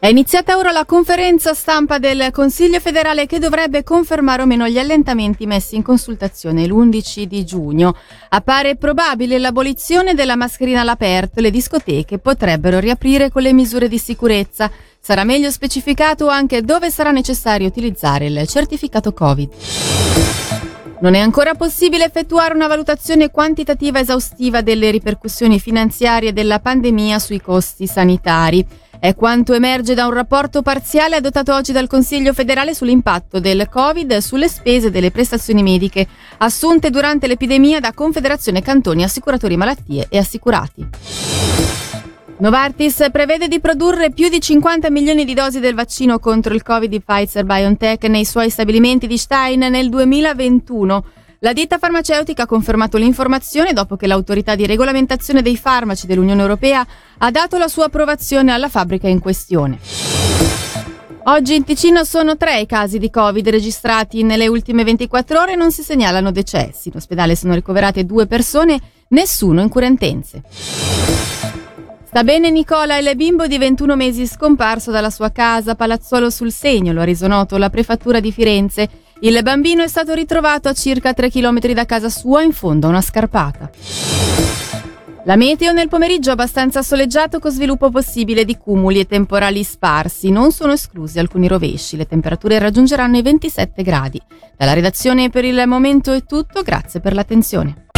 È iniziata ora la conferenza stampa del Consiglio federale che dovrebbe confermare o meno gli allentamenti messi in consultazione l'11 di giugno. Appare probabile l'abolizione della mascherina all'aperto e le discoteche potrebbero riaprire con le misure di sicurezza. Sarà meglio specificato anche dove sarà necessario utilizzare il certificato Covid. Non è ancora possibile effettuare una valutazione quantitativa esaustiva delle ripercussioni finanziarie della pandemia sui costi sanitari. È quanto emerge da un rapporto parziale adottato oggi dal Consiglio federale sull'impatto del Covid sulle spese delle prestazioni mediche assunte durante l'epidemia da Confederazione Cantoni Assicuratori Malattie e Assicurati. Novartis prevede di produrre più di 50 milioni di dosi del vaccino contro il Covid di Pfizer-BioNTech nei suoi stabilimenti di Stein nel 2021. La ditta farmaceutica ha confermato l'informazione dopo che l'autorità di regolamentazione dei farmaci dell'Unione Europea ha dato la sua approvazione alla fabbrica in questione. Oggi in Ticino sono 3 i casi di Covid registrati nelle ultime 24 ore e non si segnalano decessi. In ospedale sono ricoverate 2 persone, nessuno in cure intense. Sta bene Nicola, il bimbo di 21 mesi scomparso dalla sua casa Palazzolo sul Segno, lo ha reso noto la prefettura di Firenze. Il bambino è stato ritrovato a circa 3 chilometri da casa sua in fondo a una scarpata. La meteo nel pomeriggio abbastanza soleggiato con sviluppo possibile di cumuli e temporali sparsi. Non sono esclusi alcuni rovesci. Le temperature raggiungeranno i 27 gradi. Dalla redazione per il momento è tutto, grazie per l'attenzione.